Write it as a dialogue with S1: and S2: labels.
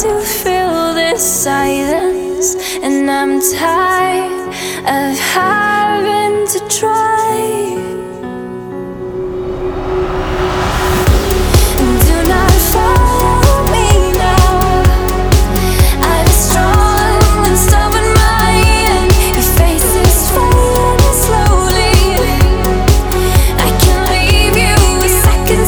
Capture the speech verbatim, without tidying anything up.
S1: to fill this silence, and I'm tired of having to try.